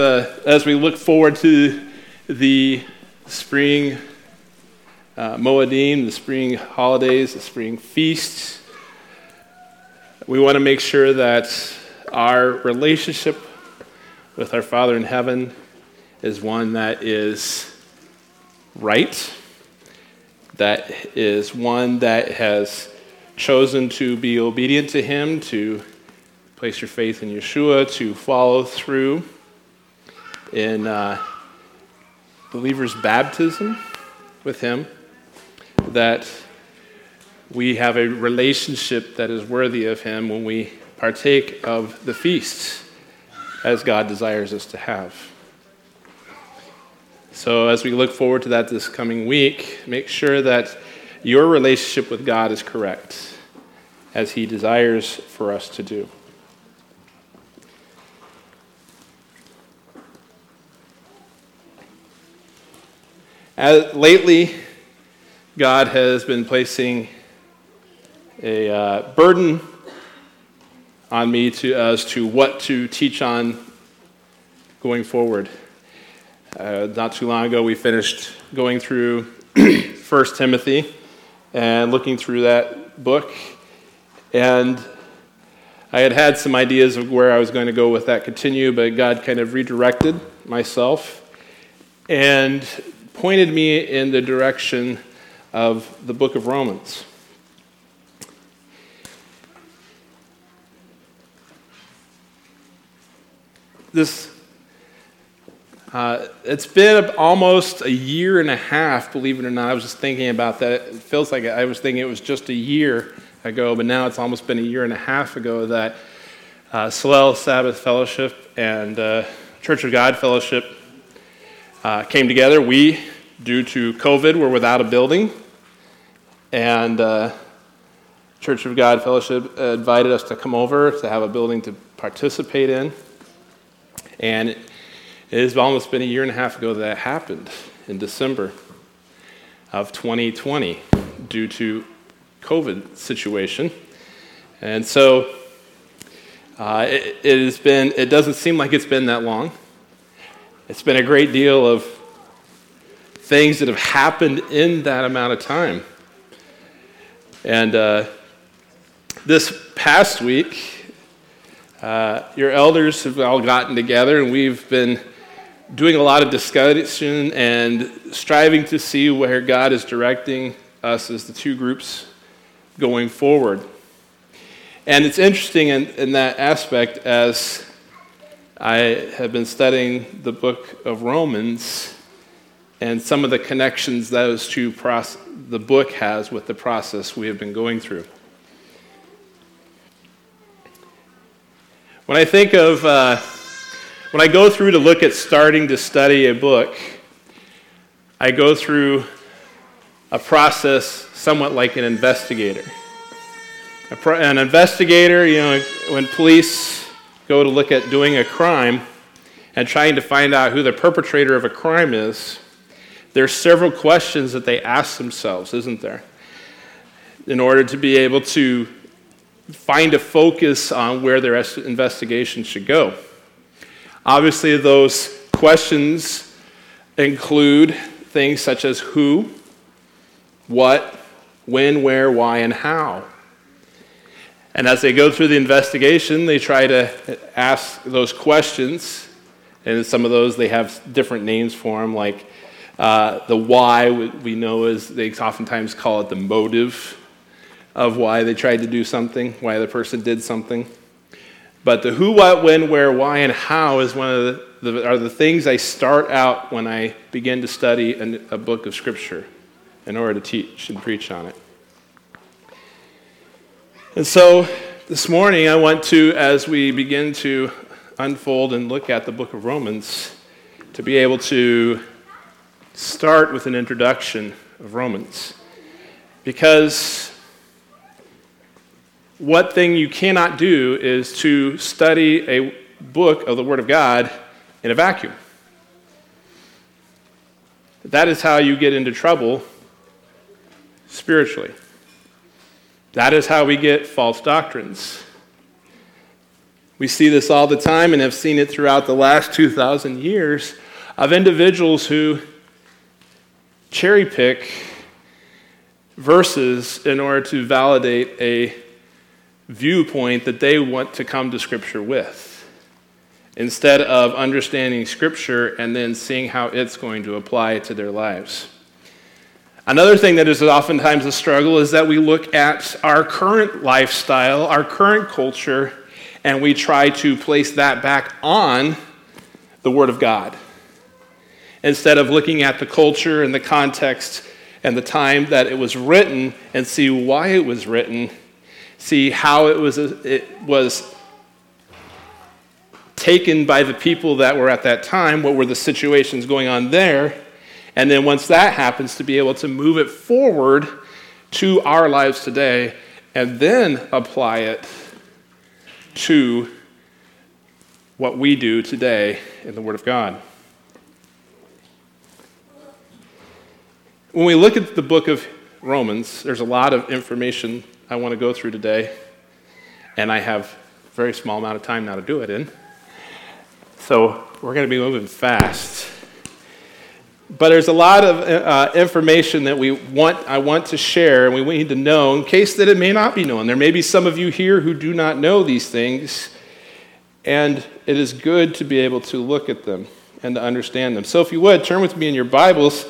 As we look forward to the spring Moedim, the spring holidays, the spring feasts, we want to make sure that our relationship with our Father in heaven is one that is right, that is one that has chosen to be obedient to Him, to place your faith in Yeshua, to follow through in believers' baptism with Him, that we have a relationship that is worthy of Him when we partake of the feasts as God desires us to have. So as we look forward to that this coming week, make sure that your relationship with God is correct, as He desires for us to do. Lately, God has been placing a burden on me as to what to teach on going forward. Not too long ago, we finished going through 1 Timothy and looking through that book, and I had some ideas of where I was going to go with that continue, but God kind of redirected myself and pointed me in the direction of the book of Romans. It's been almost a year and a half, believe it or not. I was just thinking about that. It feels like I was thinking it was just a year ago, but now it's almost been a year and a half ago that Soleil Sabbath Fellowship and Church of God Fellowship came together. We, due to COVID, were without a building, and Church of God Fellowship invited us to come over to have a building to participate in. And it has almost been a year and a half ago that happened in December of 2020 due to COVID situation. And so it doesn't seem like it's been that long. It's been a great deal of things that have happened in that amount of time. And this past week, your elders have all gotten together, and we've been doing a lot of discussion and striving to see where God is directing us as the two groups going forward. And it's interesting in that aspect, as I have been studying the book of Romans and some of the connections the book has with the process we have been going through. When I think of, when I go through to look at starting to study a book, I go through a process somewhat like an investigator. An investigator, when police go to look at doing a crime and trying to find out who the perpetrator of a crime is, there's several questions that they ask themselves, isn't there? In order to be able to find a focus on where their investigation should go. Obviously, those questions include things such as who, what, when, where, why, and how. And as they go through the investigation, they try to ask those questions, and some of those they have different names for them, like the why we know is, they oftentimes call it the motive of why they tried to do something, why the person did something. But the who, what, when, where, why, and how is one of the things I start out when I begin to study a book of Scripture in order to teach and preach on it. And so this morning I want to, as we begin to unfold and look at the book of Romans, to be able to start with an introduction of Romans. Because what thing you cannot do is to study a book of the Word of God in a vacuum. That is how you get into trouble spiritually. That is how we get false doctrines. We see this all the time and have seen it throughout the last 2,000 years of individuals who cherry pick verses in order to validate a viewpoint that they want to come to Scripture with, instead of understanding Scripture and then seeing how it's going to apply to their lives. Another thing that is oftentimes a struggle is that we look at our current lifestyle, our current culture, and we try to place that back on the Word of God, instead of looking at the culture and the context and the time that it was written and see why it was written, see how it was taken by the people that were at that time, what were the situations going on there, and then once that happens, to be able to move it forward to our lives today and then apply it to what we do today in the Word of God. When we look at the book of Romans, there's a lot of information I want to go through today, and I have a very small amount of time now to do it in. So we're going to be moving fast. But there's a lot of information that I want to share, and we need to know in case that it may not be known. There may be some of you here who do not know these things, and it is good to be able to look at them and to understand them. So if you would, turn with me in your Bibles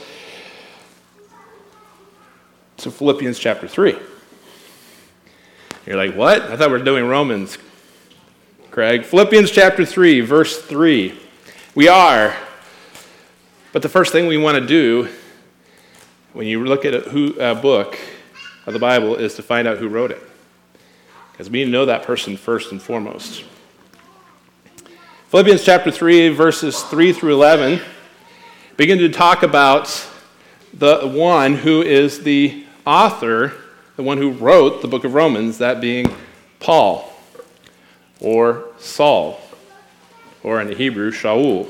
to Philippians chapter 3. You're like, what? I thought we were doing Romans, Craig. Philippians chapter 3, verse 3. We are. But the first thing we want to do when you look at a book of the Bible is to find out who wrote it, because we need to know that person first and foremost. Philippians chapter 3, verses 3 through 11, begin to talk about the one who is the author, the one who wrote the book of Romans, that being Paul, or Saul, or in the Hebrew, Shaul.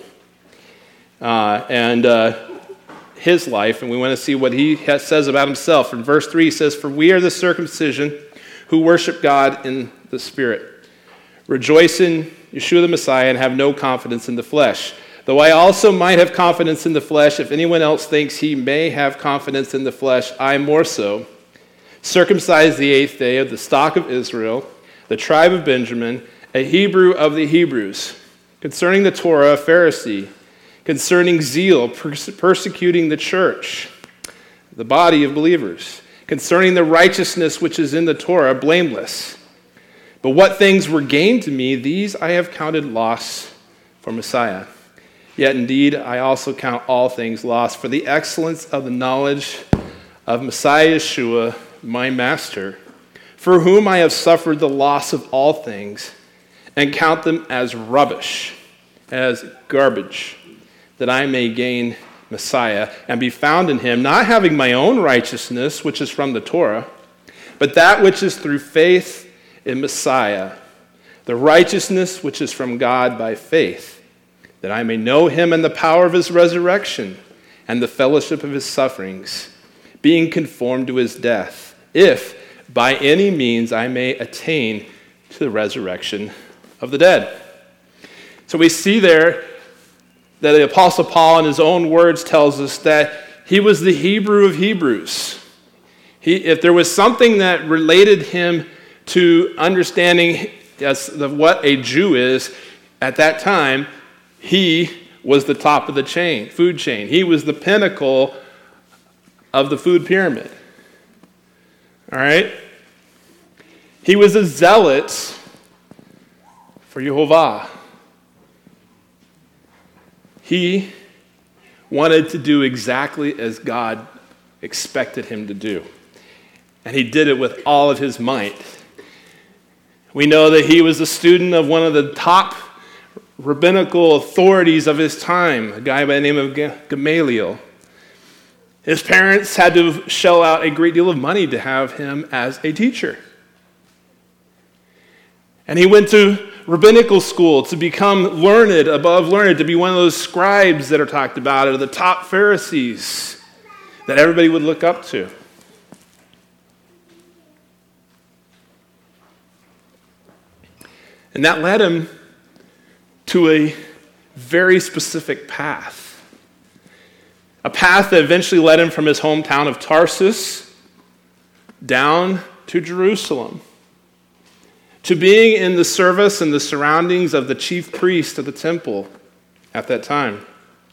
And his life, and we want to see what he says about himself. In verse 3, he says, "For we are the circumcision who worship God in the Spirit, rejoice in Yeshua the Messiah, and have no confidence in the flesh. Though I also might have confidence in the flesh, if anyone else thinks he may have confidence in the flesh, I more so. Circumcised the 8th day, of the stock of Israel, the tribe of Benjamin, a Hebrew of the Hebrews, concerning the Torah, a Pharisee, concerning zeal, persecuting the church, the body of believers, concerning the righteousness which is in the Torah, blameless. But what things were gained to me, these I have counted loss for Messiah. Yet indeed I also count all things lost for the excellence of the knowledge of Messiah Yeshua, my Master, for whom I have suffered the loss of all things, and count them as rubbish, as garbage, that I may gain Messiah and be found in him, not having my own righteousness, which is from the Torah, but that which is through faith in Messiah, the righteousness which is from God by faith, that I may know him and the power of his resurrection and the fellowship of his sufferings, being conformed to his death, if by any means I may attain to the resurrection of the dead." So we see there that the Apostle Paul, in his own words, tells us that he was the Hebrew of Hebrews. If there was something that related him to understanding what a Jew is at that time, he was the top of the chain, food chain. He was the pinnacle of the food pyramid. All right? He was a zealot for Yehovah. He wanted to do exactly as God expected him to do. And he did it with all of his might. We know that he was a student of one of the top rabbinical authorities of his time, a guy by the name of Gamaliel. His parents had to shell out a great deal of money to have him as a teacher. And he went to rabbinical school to become learned, above learned, to be one of those scribes that are talked about, or the top Pharisees that everybody would look up to. And that led him to a very specific path. A path that eventually led him from his hometown of Tarsus down to Jerusalem, to being in the service and the surroundings of the chief priest of the temple at that time.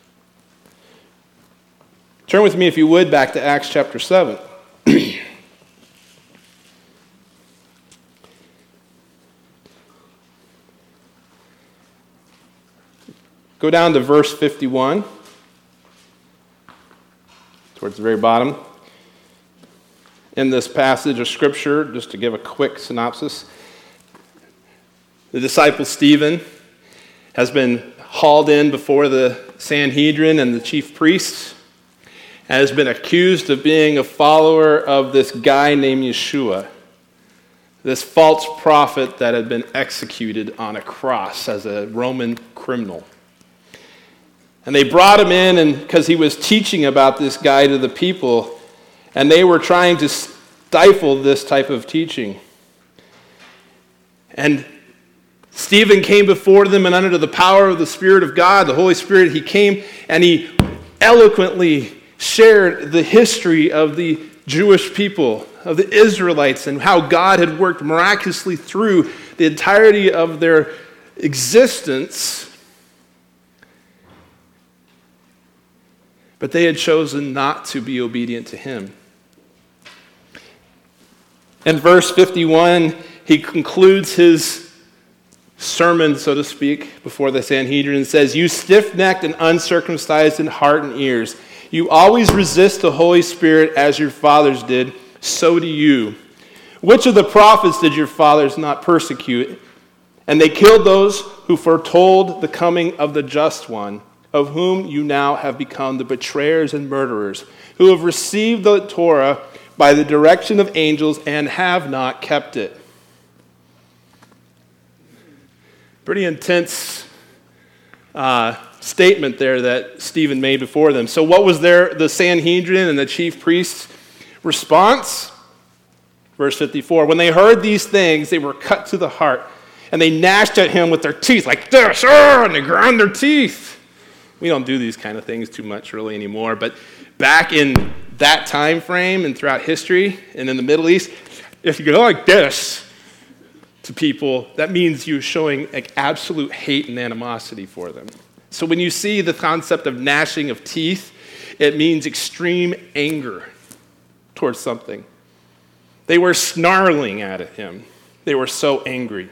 Turn with me, if you would, back to Acts chapter 7. Go down to verse 51, towards the very bottom. In this passage of Scripture, just to give a quick synopsis, the disciple Stephen has been hauled in before the Sanhedrin and the chief priests, and has been accused of being a follower of this guy named Yeshua, this false prophet that had been executed on a cross as a Roman criminal. And they brought him in because he was teaching about this guy to the people, and they were trying to stifle this type of teaching. And Stephen came before them, and under the power of the Spirit of God, the Holy Spirit, he came and he eloquently shared the history of the Jewish people, of the Israelites, and how God had worked miraculously through the entirety of their existence. But they had chosen not to be obedient to him. In verse 51, he concludes his sermon, so to speak, before the Sanhedrin and says, "You stiff-necked and uncircumcised in heart and ears, you always resist the Holy Spirit as your fathers did, so do you. Which of the prophets did your fathers not persecute? And they killed those who foretold the coming of the Just One, of whom you now have become the betrayers and murderers, who have received the Torah by the direction of angels and have not kept it." Pretty intense statement there that Stephen made before them. So what was the Sanhedrin and the chief priests' response? Verse 54, when they heard these things, they were cut to the heart, and they gnashed at him with their teeth like this, and they ground their teeth. We don't do these kind of things too much really anymore, but back in that time frame and throughout history and in the Middle East, if you go like this to people, that means you're showing like absolute hate and animosity for them. So when you see the concept of gnashing of teeth, it means extreme anger towards something. They were snarling at him. They were so angry.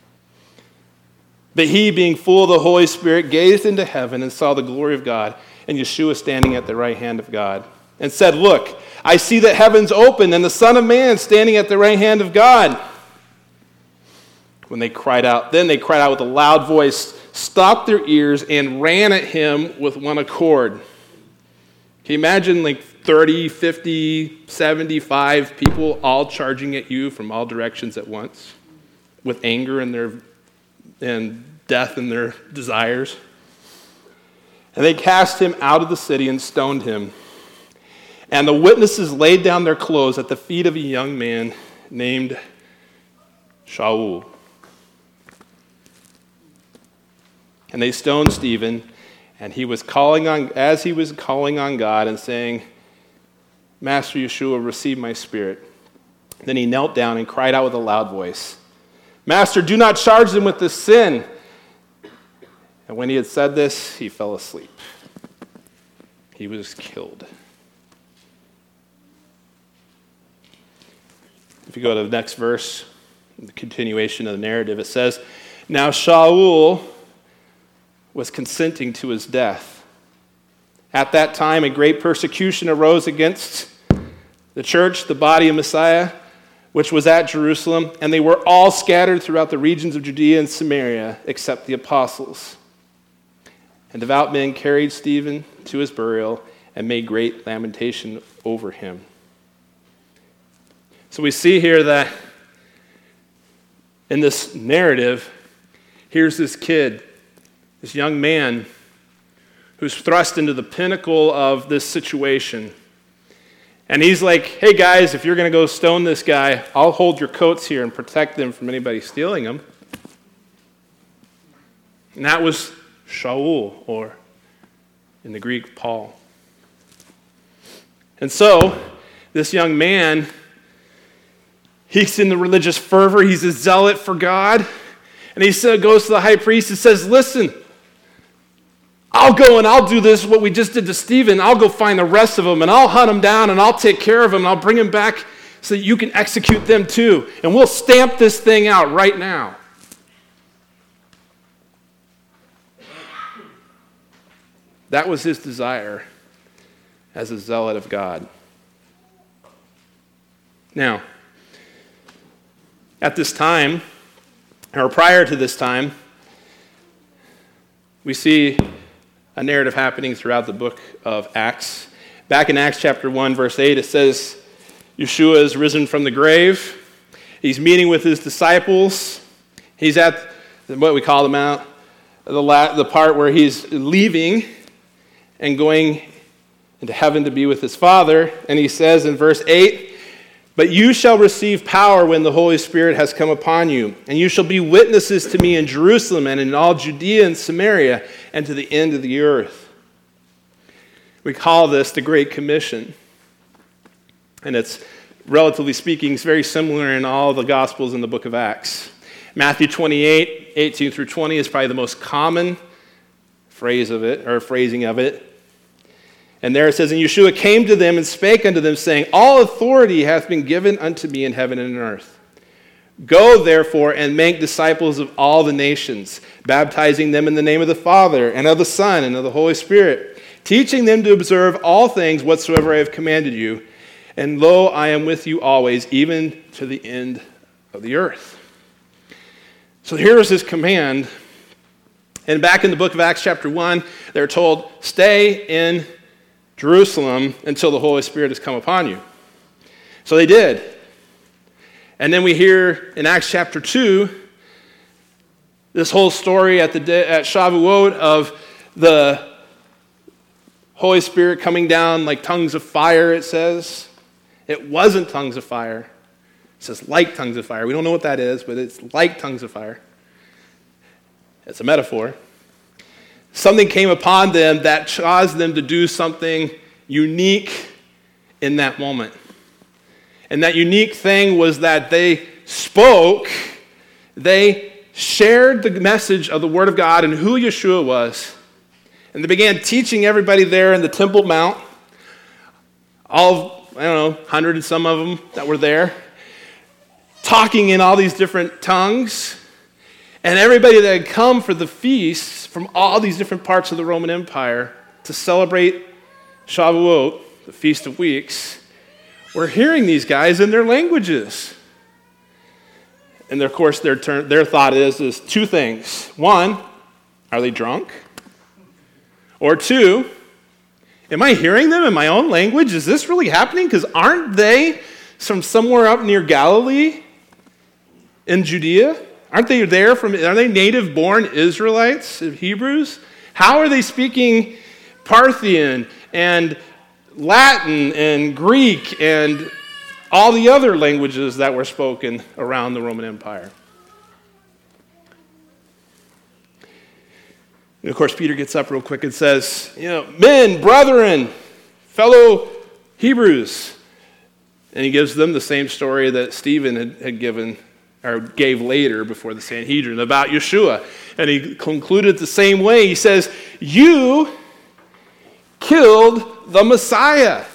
But he, being full of the Holy Spirit, gazed into heaven and saw the glory of God and Yeshua standing at the right hand of God, and said, "Look, I see the heavens open and the Son of Man standing at the right hand of God." Then they cried out with a loud voice, stopped their ears, and ran at him with one accord. Can you imagine like 30, 50, 75 people all charging at you from all directions at once with anger and death in their desires? And they cast him out of the city and stoned him. And the witnesses laid down their clothes at the feet of a young man named Shaul. And they stoned Stephen, and as he was calling on God and saying, "Master Yeshua, receive my spirit." Then he knelt down and cried out with a loud voice, "Master, do not charge them with this sin." And when he had said this, he fell asleep. He was killed. If you go to the next verse, the continuation of the narrative, it says, "Now Shaul was consenting to his death. At that time, a great persecution arose against the church, the body of Messiah, which was at Jerusalem, and they were all scattered throughout the regions of Judea and Samaria, except the apostles. And devout men carried Stephen to his burial and made great lamentation over him." So we see here that in this narrative, here's this kid, this young man, who's thrust into the pinnacle of this situation. And he's like, "Hey guys, if you're going to go stone this guy, I'll hold your coats here and protect them from anybody stealing them." And that was Shaul, or in the Greek, Paul. And so, this young man, he's in the religious fervor, he's a zealot for God, and he goes to the high priest and says, listen, I'll go and I'll do this, what we just did to Stephen. I'll go find the rest of them, and I'll hunt them down, and I'll take care of them, and I'll bring them back so that you can execute them too. And we'll stamp this thing out right now. That was his desire as a zealot of God. Now, at this time, or prior to this time, we see a narrative happening throughout the book of Acts. Back in Acts chapter 1, verse 8, it says, Yeshua is risen from the grave. He's meeting with his disciples. He's at what we call the Mount, the part where he's leaving and going into heaven to be with his Father. And he says in verse 8, but you shall receive power when the Holy Spirit has come upon you, and you shall be witnesses to me in Jerusalem and in all Judea and Samaria and to the end of the earth. We call this the Great Commission. And it's, relatively speaking, it's very similar in all the Gospels in the book of Acts. Matthew 28, 18 through 20 is probably the most common phrase of it, or phrasing of it. And there it says, and Yeshua came to them and spake unto them, saying, all authority hath been given unto me in heaven and in earth. Go, therefore, and make disciples of all the nations, baptizing them in the name of the Father, and of the Son, and of the Holy Spirit, teaching them to observe all things whatsoever I have commanded you. And lo, I am with you always, even to the end of the earth. So here is his command. And back in the book of Acts chapter 1, they're told, stay in Jerusalem until the Holy Spirit has come upon you. So they did. And then we hear in Acts chapter 2, this whole story at Shavuot of the Holy Spirit coming down like tongues of fire, it says. It wasn't tongues of fire. It says like tongues of fire. We don't know what that is, but it's like tongues of fire. It's a metaphor. Something came upon them that caused them to do something unique in that moment. And that unique thing was that they spoke, they shared the message of the Word of God and who Yeshua was. And they began teaching everybody there in the Temple Mount, all, 100 and some of them that were there, talking in all these different tongues. And everybody that had come for the feasts from all these different parts of the Roman Empire to celebrate Shavuot, the Feast of Weeks, were hearing these guys in their languages. And of course, their thought is two things. One, are they drunk? Or two, am I hearing them in my own language? Is this really happening? Because aren't they from somewhere up near Galilee in Judea? Aren't they there are they native-born Israelites, Hebrews? How are they speaking Parthian and Latin and Greek and all the other languages that were spoken around the Roman Empire? And of course, Peter gets up real quick and says, men, brethren, fellow Hebrews. And he gives them the same story that Stephen had given or gave later before the Sanhedrin about Yeshua. And he concluded the same way. He says, you killed the Messiah.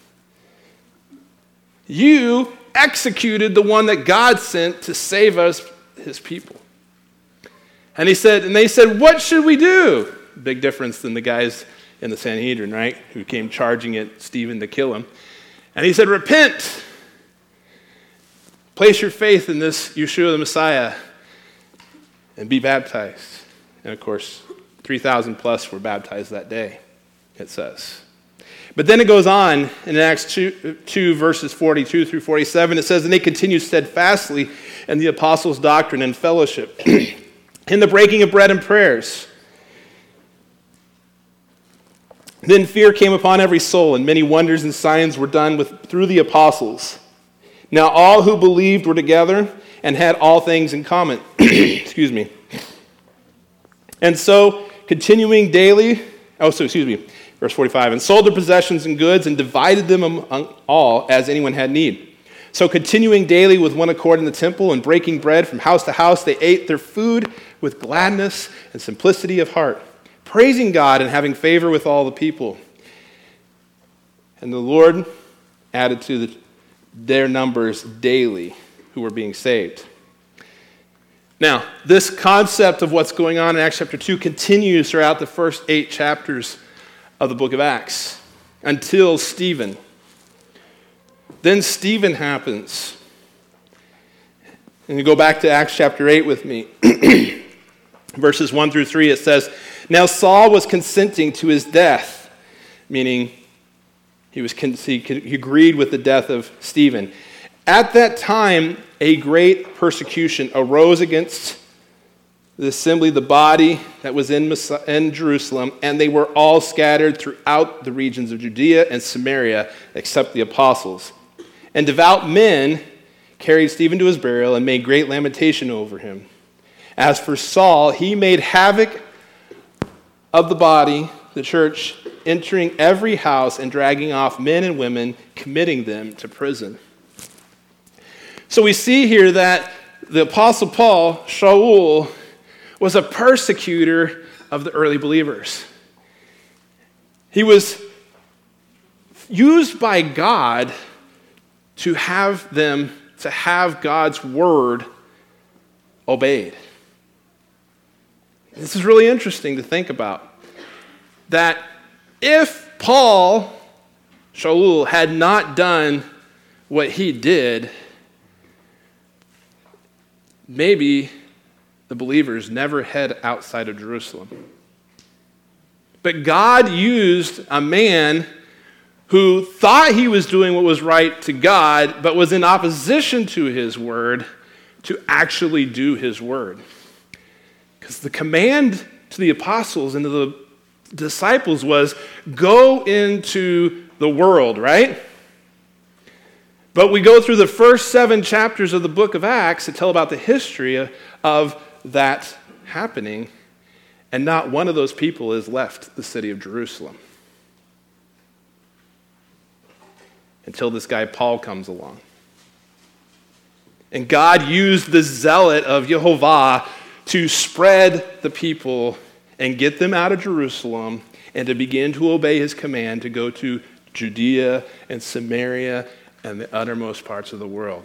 You executed the one that God sent to save us, his people. And they said, what should we do? Big difference than the guys in the Sanhedrin, right? Who came charging at Stephen to kill him. And he said, repent. Place your faith in this Yeshua the Messiah and be baptized. And of course, 3,000 plus were baptized that day, it says. But then it goes on in Acts 2 verses 42 through 47. It says, and they continued steadfastly in the apostles' doctrine and fellowship, in the breaking of bread and prayers. Then fear came upon every soul, and many wonders and signs were done through the apostles. Now all who believed were together and had all things in common. Excuse me. And so, continuing daily, verse 45, and sold their possessions and goods and divided them among all as anyone had need. So continuing daily with one accord in the temple and breaking bread from house to house, they ate their food with gladness and simplicity of heart, praising God and having favor with all the people. And the Lord added to their numbers daily who were being saved. Now, this concept of what's going on in Acts chapter 2 continues throughout the first 8 chapters of the book of Acts until Stephen. Then Stephen happens. And you go back to Acts chapter 8 with me. Verses 1 through 3, it says, Now Saul was consenting to his death, meaning he agreed with the death of Stephen. At that time, a great persecution arose against the assembly, the body that was in Jerusalem, and they were all scattered throughout the regions of Judea and Samaria, except the apostles. And devout men carried Stephen to his burial and made great lamentation over him. As for Saul, he made havoc of the body, the church, entering every house and dragging off men and women, committing them to prison. So we see here that the Apostle Paul, Shaul, was a persecutor of the early believers. He was used by God to have God's word obeyed. This is really interesting to think about. That if Paul, Shaul, had not done what he did, maybe the believers never head outside of Jerusalem. But God used a man who thought he was doing what was right to God, but was in opposition to his word, to actually do his word. Because the command to the apostles and to the disciples was, go into the world, right? But we go through the first 7 chapters of the book of Acts to tell about the history of that happening, and not one of those people has left the city of Jerusalem. Until this guy Paul comes along. And God used the zealot of Jehovah to spread the people and get them out of Jerusalem and to begin to obey his command to go to Judea and Samaria and the uttermost parts of the world.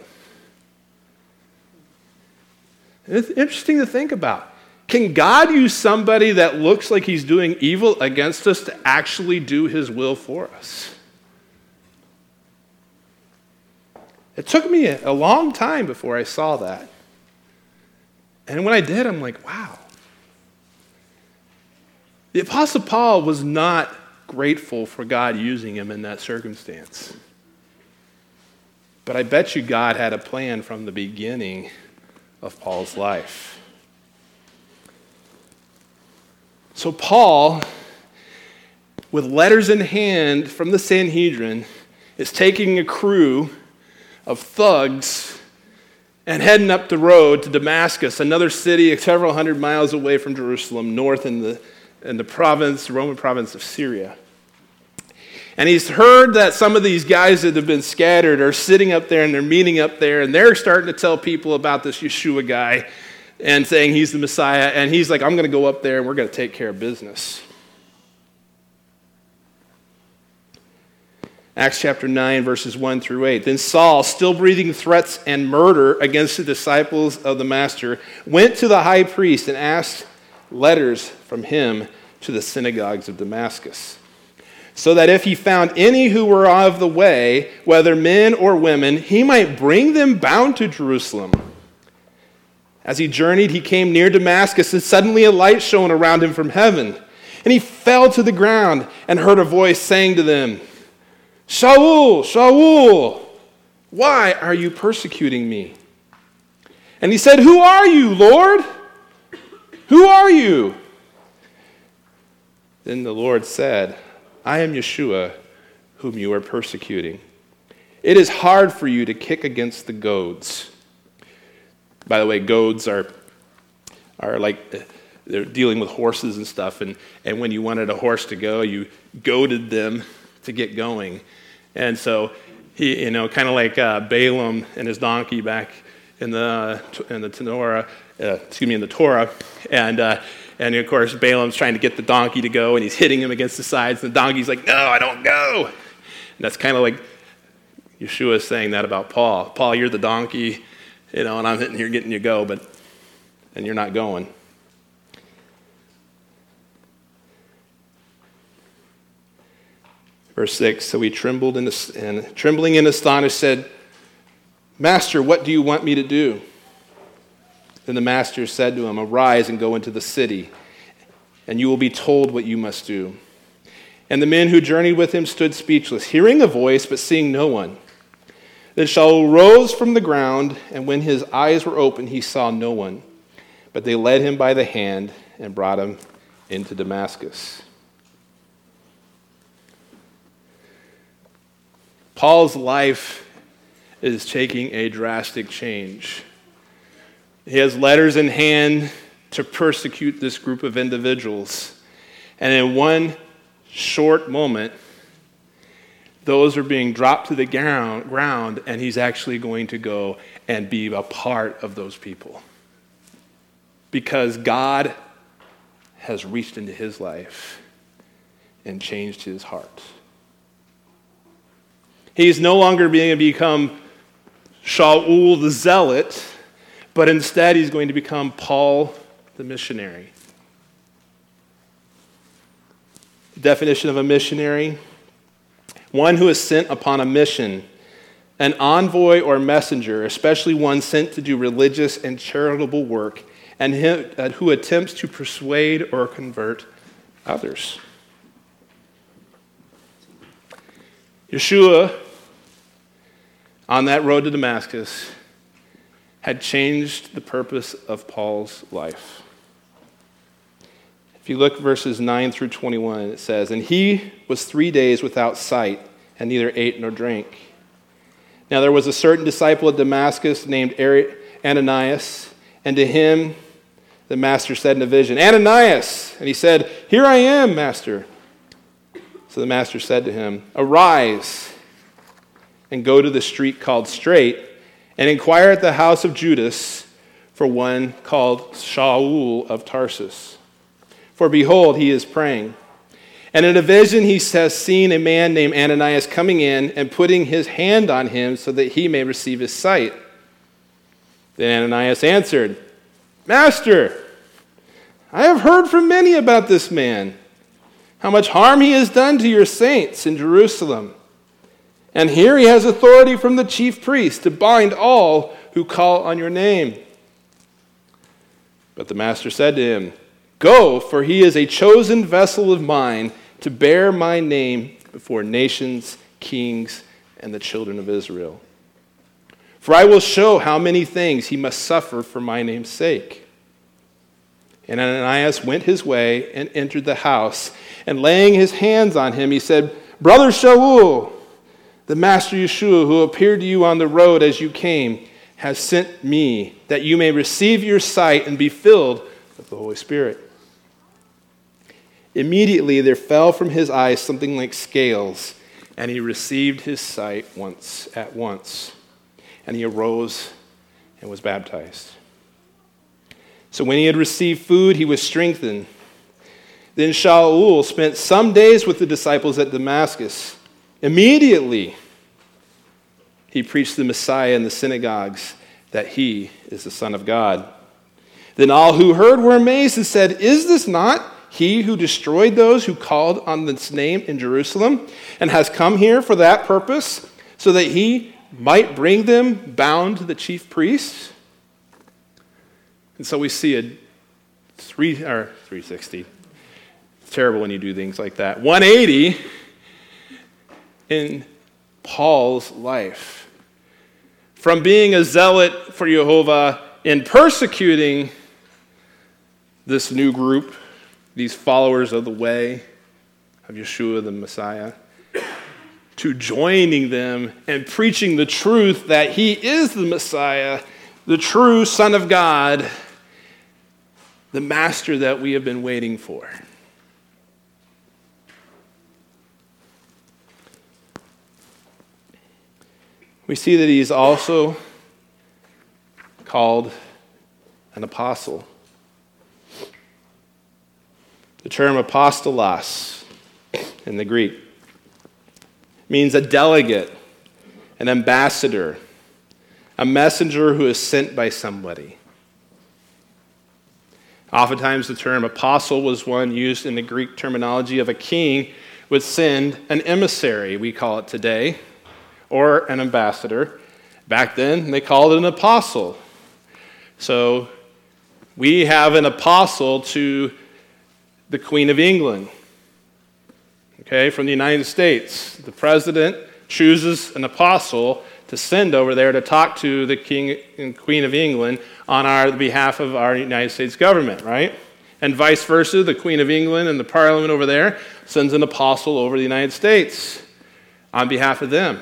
It's interesting to think about. Can God use somebody that looks like he's doing evil against us to actually do his will for us? It took me a long time before I saw that. And when I did, I'm like, wow. The Apostle Paul was not grateful for God using him in that circumstance. But I bet you God had a plan from the beginning of Paul's life. So Paul, with letters in hand from the Sanhedrin, is taking a crew of thugs and heading up the road to Damascus, another city several hundred miles away from Jerusalem, north in the Roman province of Syria. And he's heard that some of these guys that have been scattered are sitting up there and they're meeting up there and they're starting to tell people about this Yeshua guy and saying he's the Messiah. And he's like, I'm going to go up there and we're going to take care of business. Acts chapter 9, verses 1 through 8. Then Saul, still breathing threats and murder against the disciples of the Master, went to the high priest and asked letters from him to the synagogues of Damascus, so that if he found any who were of the way, whether men or women, he might bring them bound to Jerusalem. As he journeyed, he came near Damascus, and suddenly a light shone around him from heaven. And he fell to the ground and heard a voice saying to them, Shaul, Shaul, why are you persecuting me? And he said, Who are you, Lord? Who are you? Then the Lord said, I am Yeshua, whom you are persecuting. It is hard for you to kick against the goads. By the way, goads are like they're dealing with horses and stuff, and when you wanted a horse to go, you goaded them to get going. And so he, kind of like Balaam and his donkey back in the Torah, and of course Balaam's trying to get the donkey to go, and he's hitting him against the sides, and the donkey's like, "No, I don't go." And that's kind of like Yeshua saying that about Paul. Paul, you're the donkey, and I'm hitting here getting you go, and you're not going. Verse 6, so he trembled and trembling and astonished said, "Master, what do you want me to do?" Then the master said to him, "Arise and go into the city, and you will be told what you must do." And the men who journeyed with him stood speechless, hearing a voice but seeing no one. Then Shaul rose from the ground, and when his eyes were opened, he saw no one. But they led him by the hand and brought him into Damascus. Paul's life is taking a drastic change. He has letters in hand to persecute this group of individuals. And in one short moment, those are being dropped to the ground, and he's actually going to go and be a part of those people. Because God has reached into his life and changed his heart. He's no longer going to become Shaul the zealot, but instead he's going to become Paul the missionary. The definition of a missionary: one who is sent upon a mission, an envoy or messenger, especially one sent to do religious and charitable work, and who attempts to persuade or convert others. Yeshua, on that road to Damascus, had changed the purpose of Paul's life. If you look verses 9 through 21, it says, "And he was 3 days without sight, and neither ate nor drank. Now there was a certain disciple at Damascus named Ananias, and to him the master said in a vision, 'Ananias!' And he said, 'Here I am, master.' So the master said to him, 'Arise and go to the street called Straight, and inquire at the house of Judas for one called Shaul of Tarsus. For behold, he is praying. And in a vision he has seen a man named Ananias coming in and putting his hand on him so that he may receive his sight.' Then Ananias answered, 'Master, I have heard from many about this man, how much harm he has done to your saints in Jerusalem. And here he has authority from the chief priest to bind all who call on your name.' But the master said to him, 'Go, for he is a chosen vessel of mine to bear my name before nations, kings, and the children of Israel. For I will show how many things he must suffer for my name's sake.' And Ananias went his way and entered the house, and laying his hands on him, he said, 'Brother Shaul, the Master Yeshua, who appeared to you on the road as you came, has sent me, that you may receive your sight and be filled with the Holy Spirit.' Immediately there fell from his eyes something like scales, and he received his sight at once. And he arose and was baptized. So when he had received food, he was strengthened. Then Shaul spent some days with the disciples at Damascus. Immediately he preached the Messiah in the synagogues, that he is the Son of God. Then all who heard were amazed and said, 'Is this not he who destroyed those who called on this name in Jerusalem, and has come here for that purpose, so that he might bring them bound to the chief priests?' And so we see a 360. It's terrible when you do things like that. 180 in Paul's life. From being a zealot for Jehovah in persecuting this new group, these followers of the way of Yeshua the Messiah, to joining them and preaching the truth that he is the Messiah, the true Son of God, the master that we have been waiting for. We see that he's also called an apostle. The term apostolos in the Greek means a delegate, an ambassador, a messenger who is sent by somebody. Oftentimes the term apostle was one used in the Greek terminology of a king would send an emissary, we call it today, or an ambassador. Back then they called it an apostle. So we have an apostle to the Queen of England, okay, from the United States. The president chooses an apostle to send over there to talk to the King and Queen of England on the behalf of our United States government, right? And vice versa, the Queen of England and the Parliament over there sends an apostle over to the United States on behalf of them.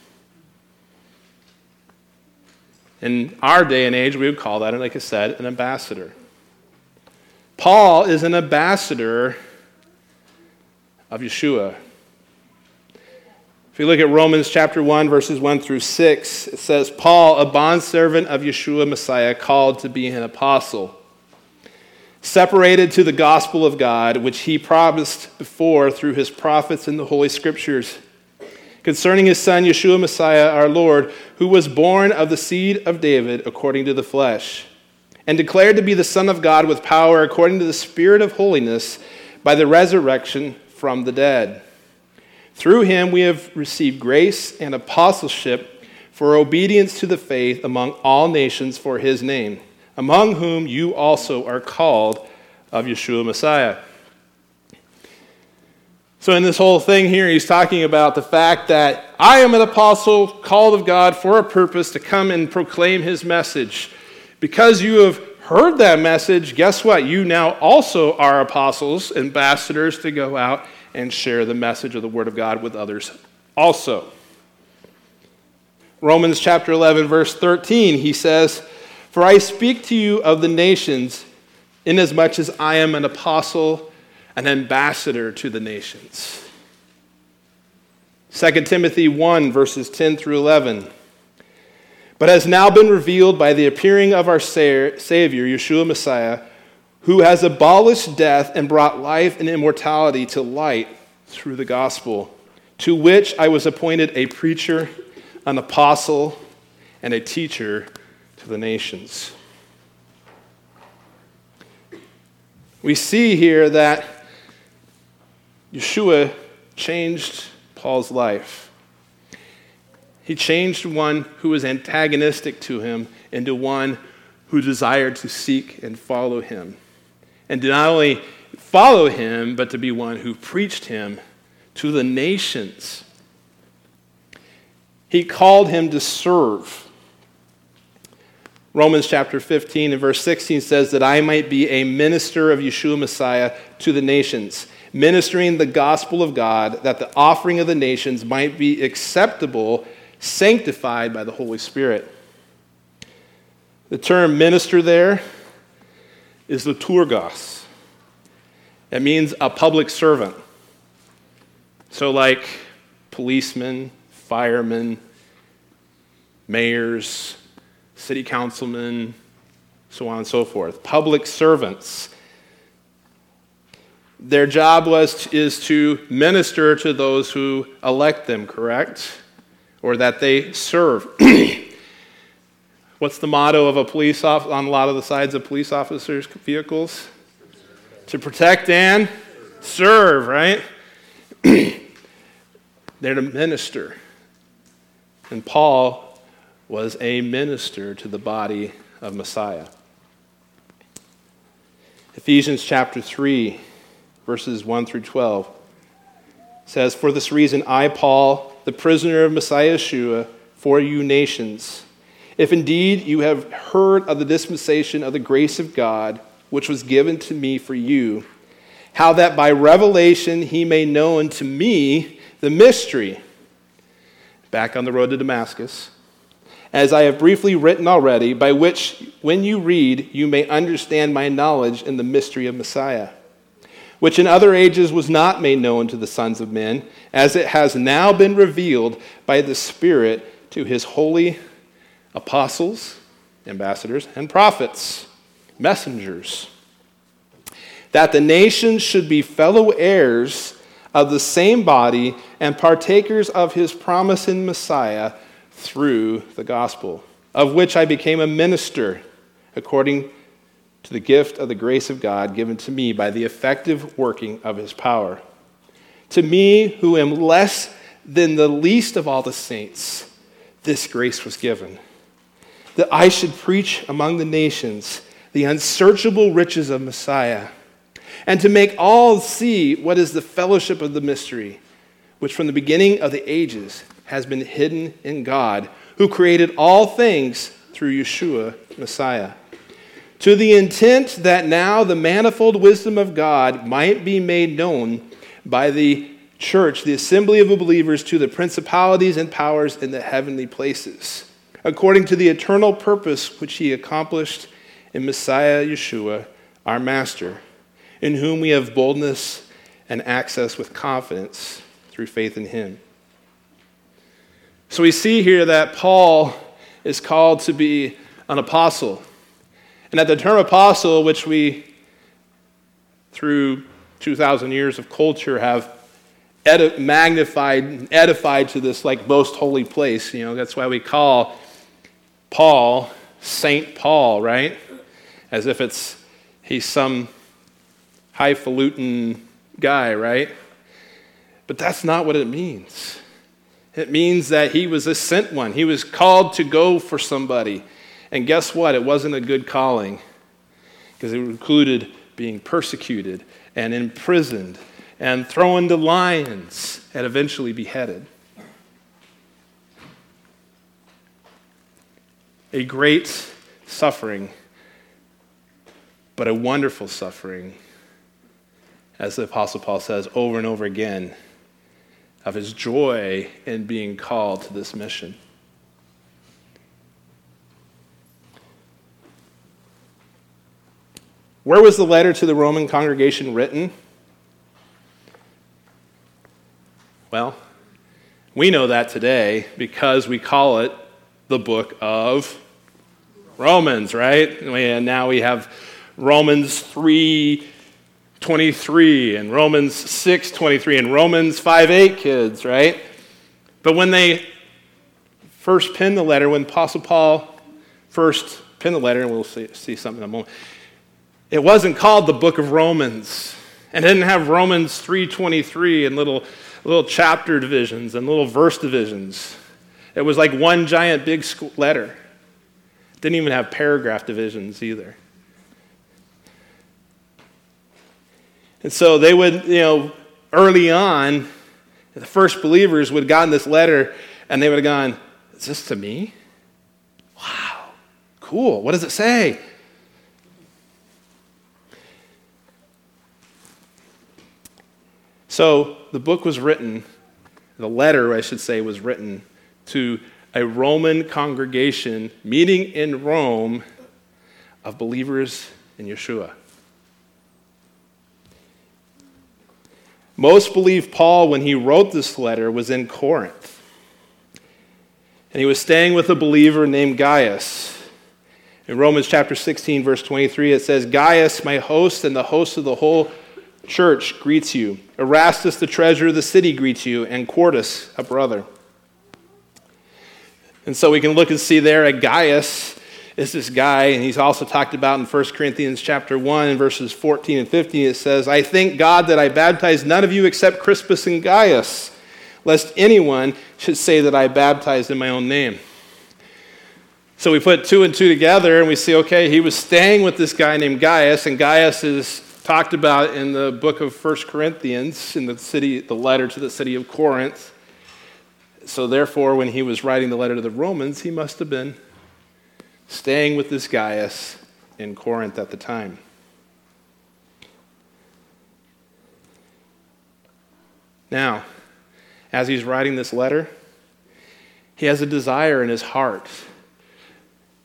In our day and age, we would call that, like I said, an ambassador. Paul is an ambassador of Yeshua. If you look at Romans chapter 1, verses 1 through 6, it says, Paul, a bondservant of Yeshua Messiah, called to be an apostle, separated to the gospel of God, which he promised before through his prophets in the Holy Scriptures, concerning his Son, Yeshua Messiah, our Lord, who was born of the seed of David according to the flesh, and declared to be the Son of God with power according to the Spirit of holiness by the resurrection from the dead. Through him we have received grace and apostleship for obedience to the faith among all nations for his name, among whom you also are called of Yeshua Messiah. So in this whole thing here, he's talking about the fact that I am an apostle called of God for a purpose to come and proclaim his message. Because you have heard that message, guess what? You now also are apostles, ambassadors to go out and share the message of the Word of God with others also. Romans chapter 11, verse 13, he says, For I speak to you of the nations, inasmuch as I am an apostle, an ambassador to the nations. 2 Timothy 1, verses 10 through 11. But has now been revealed by the appearing of our Savior, Yeshua Messiah, who has abolished death and brought life and immortality to light through the gospel, to which I was appointed a preacher, an apostle, and a teacher to the nations. We see here that Yeshua changed Paul's life. He changed one who was antagonistic to him into one who desired to seek and follow him. And to not only follow him, but to be one who preached him to the nations. He called him to serve. Romans chapter 15 and verse 16 says that I might be a minister of Yeshua Messiah to the nations, ministering the gospel of God, that the offering of the nations might be acceptable, sanctified by the Holy Spirit. The term minister there is liturgos. It means a public servant. So like policemen, firemen, mayors, city councilmen, so on and so forth. Public servants. Their job is to minister to those who elect them, correct? Or that they serve. What's the motto of a police officer on a lot of the sides of police officers' vehicles? To protect and serve, right? They're to minister. And Paul was a minister to the body of Messiah. Ephesians chapter 3, verses 1 through 12 says, For this reason I, Paul, the prisoner of Messiah Yeshua, for you nations, if indeed you have heard of the dispensation of the grace of God, which was given to me for you, how that by revelation he made known to me the mystery, back on the road to Damascus, as I have briefly written already, by which, when you read, you may understand my knowledge in the mystery of Messiah, which in other ages was not made known to the sons of men, as it has now been revealed by the Spirit to his holy apostles, ambassadors, and prophets, messengers, that the nations should be fellow heirs of the same body and partakers of his promise in Messiah through the gospel, of which I became a minister according to the gift of the grace of God given to me by the effective working of his power. To me, who am less than the least of all the saints, this grace was given, that I should preach among the nations the unsearchable riches of Messiah, and to make all see what is the fellowship of the mystery, which from the beginning of the ages has been hidden in God, who created all things through Yeshua, Messiah, to the intent that now the manifold wisdom of God might be made known by the church, the assembly of the believers, to the principalities and powers in the heavenly places, according to the eternal purpose which he accomplished in Messiah Yeshua, our Master, in whom we have boldness and access with confidence through faith in him. So we see here that Paul is called to be an apostle. And that the term apostle, which we, through 2,000 years of culture, have magnified and edified to this like most holy place. That's why we call Paul Saint Paul, right? As if he's some highfalutin guy, right? But that's not what it means. It means that he was a sent one. He was called to go for somebody. And guess what? It wasn't a good calling, because it included being persecuted and imprisoned and thrown to lions and eventually beheaded. A great suffering, but a wonderful suffering, as the Apostle Paul says over and over again, of his joy in being called to this mission. Where was the letter to the Roman congregation written? Well, we know that today because we call it the book of Romans, right? And now we have Romans 3:23 and Romans 6:23 and Romans 5:8, kids, right? But when they first penned the letter, when Apostle Paul first penned the letter, and we'll see something in a moment, it wasn't called the book of Romans. And it didn't have Romans 3:23 and little chapter divisions and little verse divisions. It was like one giant big letter. It didn't even have paragraph divisions either. And so they would, early on, the first believers would have gotten this letter and they would have gone, "Is this to me? Wow, cool. What does it say?" So the book was written, the letter, I should say, was written to a Roman congregation meeting in Rome of believers in Yeshua. Most believe Paul, when he wrote this letter, was in Corinth. And he was staying with a believer named Gaius. In Romans chapter 16, verse 23, it says, "Gaius, my host and the host of the whole church, greets you. Erastus, the treasurer of the city, greets you, and Quartus, a brother." And so we can look and see there at Gaius is this guy, and he's also talked about in 1 Corinthians chapter 1, in verses 14 and 15, it says, "I thank God that I baptized none of you except Crispus and Gaius, lest anyone should say that I baptized in my own name." So we put two and two together, and we see, okay, he was staying with this guy named Gaius, and Gaius is talked about in the book of 1 Corinthians, in the letter to the city of Corinth. So therefore, when he was writing the letter to the Romans, he must have been staying with this Gaius in Corinth at the time. Now, as he's writing this letter, he has a desire in his heart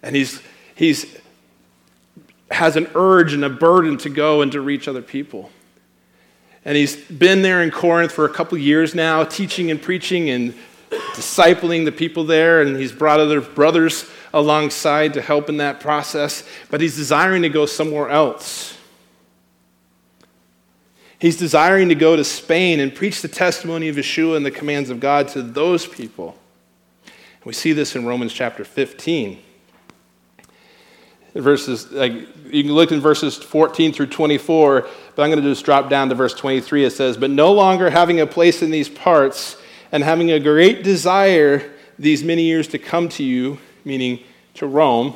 And he's has an urge and a burden to go and to reach other people. And he's been there in Corinth for a couple years now, teaching and preaching and discipling the people there, and he's brought other brothers alongside to help in that process, but he's desiring to go somewhere else. He's desiring to go to Spain and preach the testimony of Yeshua and the commands of God to those people. We see this in Romans chapter 15. Verses, you can look in verses 14 through 24, but I'm going to just drop down to verse 23. It says, "But no longer having a place in these parts, and having a great desire these many years to come to you," meaning to Rome,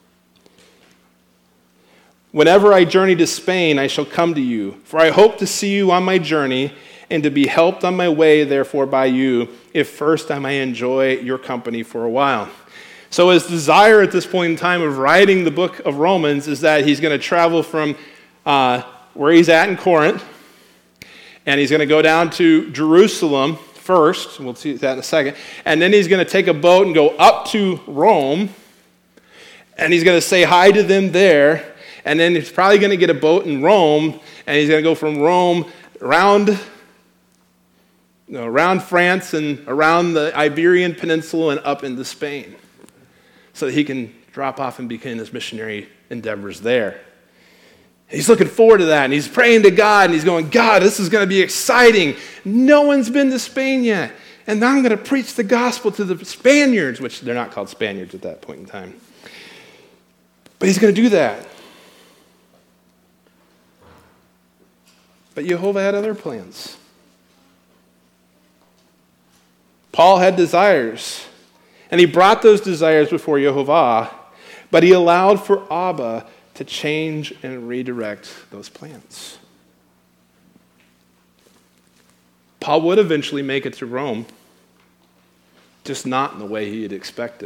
"whenever I journey to Spain, I shall come to you. For I hope to see you on my journey, and to be helped on my way, therefore, by you, if first I may enjoy your company for a while." So his desire at this point in time of writing the book of Romans is that he's going to travel from where he's at in Corinth, and he's going to go down to Jerusalem first, and we'll see that in a second, and then he's going to take a boat and go up to Rome, and he's going to say hi to them there, and then he's probably going to get a boat in Rome, and he's going to go from Rome around France and around the Iberian Peninsula and up into Spain, so that he can drop off and begin his missionary endeavors there. He's looking forward to that, and he's praying to God, and he's going, "God, this is going to be exciting. No one's been to Spain yet, and now I'm going to preach the gospel to the Spaniards," which they're not called Spaniards at that point in time. But he's going to do that. But Jehovah had other plans. Paul had desires, and he brought those desires before Jehovah, but he allowed for Abba to change and redirect those plans. Paul would eventually make it to Rome, just not in the way he had expected.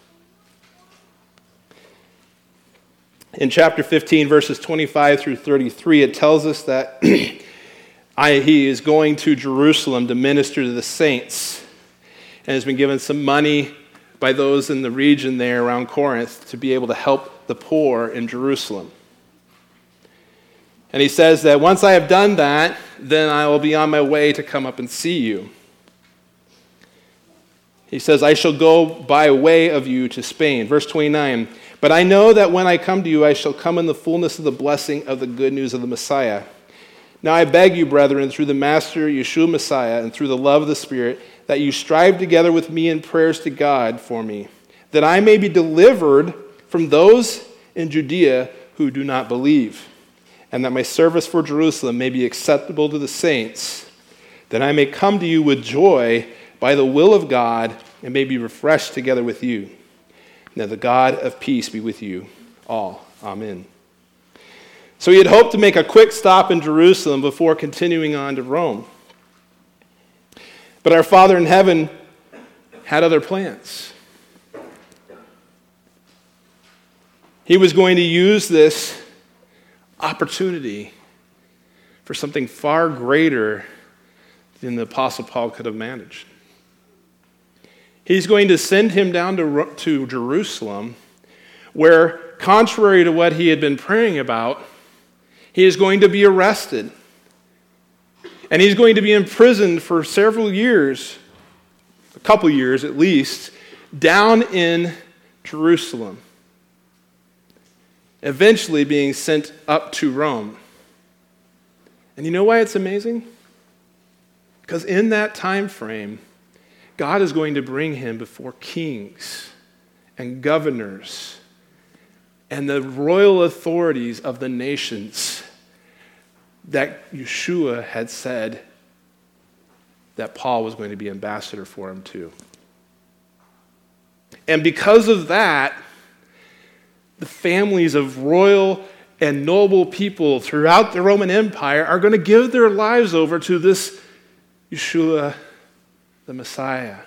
In chapter 15, verses 25 through 33, it tells us that he is going to Jerusalem to minister to the saints, and has been given some money by those in the region there around Corinth to be able to help the poor in Jerusalem. And he says that once I have done that, then I will be on my way to come up and see you. He says, "I shall go by way of you to Spain." Verse 29, "But I know that when I come to you, I shall come in the fullness of the blessing of the good news of the Messiah. Now I beg you, brethren, through the Master Yeshua Messiah and through the love of the Spirit, that you strive together with me in prayers to God for me, that I may be delivered from those in Judea who do not believe, and that my service for Jerusalem may be acceptable to the saints, that I may come to you with joy by the will of God and may be refreshed together with you. Now the God of peace be with you all. Amen." So he had hoped to make a quick stop in Jerusalem before continuing on to Rome. But our Father in heaven had other plans. He was going to use this opportunity for something far greater than the Apostle Paul could have managed. He's going to send him down to Jerusalem, where, contrary to what he had been praying about, he is going to be arrested. And he's going to be imprisoned for several years, a couple years at least, down in Jerusalem, eventually being sent up to Rome. And you know why it's amazing? Because in that time frame, God is going to bring him before kings and governors and the royal authorities of the nations that Yeshua had said that Paul was going to be ambassador for him too. And because of that, the families of royal and noble people throughout the Roman Empire are going to give their lives over to this Yeshua, the Messiah.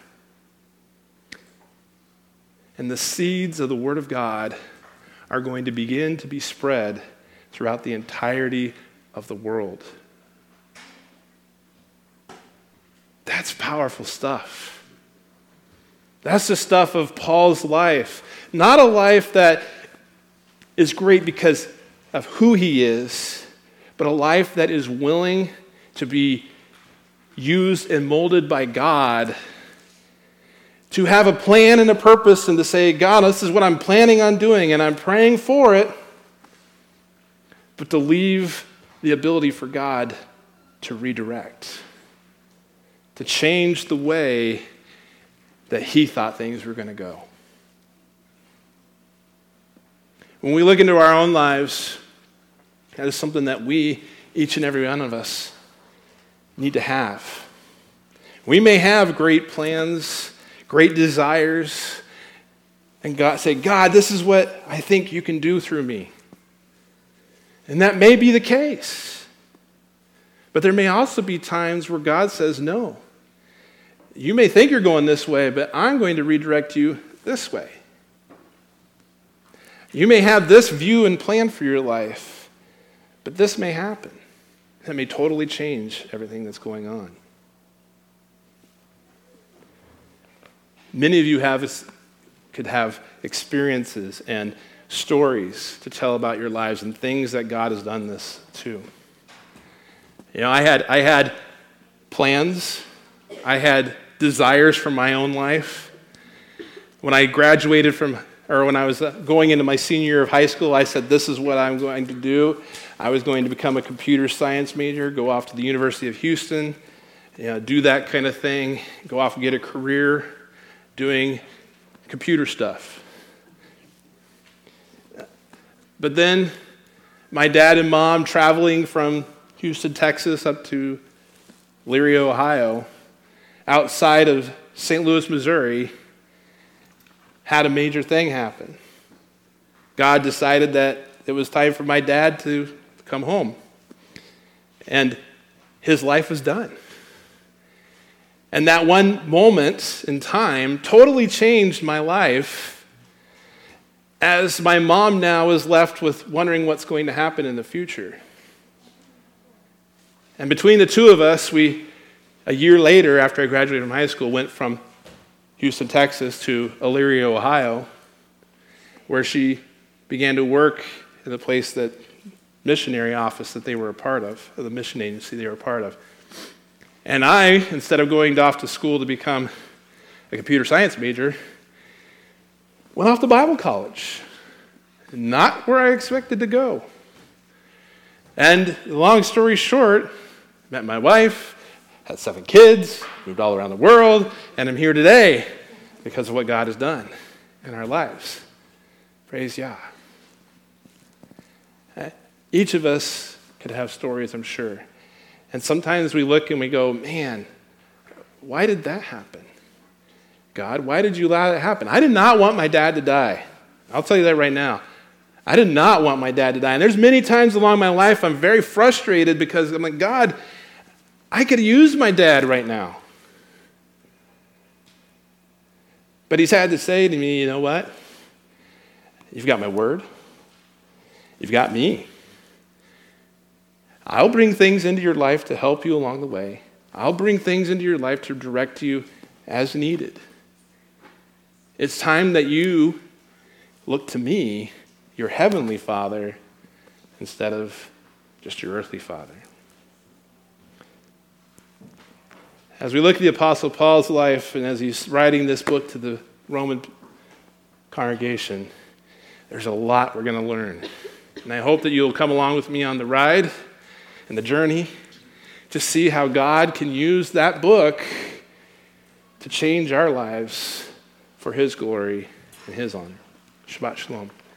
And the seeds of the Word of God are going to begin to be spread throughout the entirety of the world. That's powerful stuff. That's the stuff of Paul's life. Not a life that is great because of who he is, but a life that is willing to be used and molded by God, to have a plan and a purpose and to say, God, this is what I'm planning on doing and I'm praying for it, but to leave the ability for God to redirect, to change the way that he thought things were going to go. When we look into our own lives, that is something that we, each and every one of us, need to have. We may have great plans, great desires, and God say, God, this is what I think you can do through me. And that may be the case. But there may also be times where God says, no. You may think you're going this way, but I'm going to redirect you this way. You may have this view and plan for your life, but this may happen. That may totally change everything that's going on. Many of you could have experiences and stories to tell about your lives and things that God has done this to. You know, I had plans. I had desires for my own life. When I graduated when I was going into my senior year of high school, I said, this is what I'm going to do. I was going to become a computer science major, go off to the University of Houston, do that kind of thing, go off and get a career doing computer stuff. But then my dad and mom traveling from Houston, Texas up to Elyria, Ohio, outside of St. Louis, Missouri, had a major thing happen. God decided that it was time for my dad to come home. And his life was done. And that one moment in time totally changed my life, as my mom now is left with wondering what's going to happen in the future. And between the two of us, a year later, after I graduated from high school, went from Houston, Texas to Elyria, Ohio, where she began to work in the place missionary office that they were a part of, or the mission agency they were a part of. And I, instead of going off to school to become a computer science major, went off to Bible college. Not where I expected to go. And long story short, met my wife, had 7 kids, moved all around the world, and I'm here today because of what God has done in our lives. Praise Yah. Each of us could have stories, I'm sure. And sometimes we look and we go, man, why did that happen? God, why did you allow that to happen? I did not want my dad to die. I'll tell you that right now. I did not want my dad to die. And there's many times along my life I'm very frustrated because I'm like, God, I could use my dad right now. But he's had to say to me, you know what? You've got my word. You've got me. I'll bring things into your life to help you along the way. I'll bring things into your life to direct you as needed. It's time that you look to me, your heavenly Father, instead of just your earthly father. As we look at the Apostle Paul's life and as he's writing this book to the Roman congregation, there's a lot we're going to learn. And I hope that you'll come along with me on the ride and the journey to see how God can use that book to change our lives for his glory and his honor. Shabbat Shalom.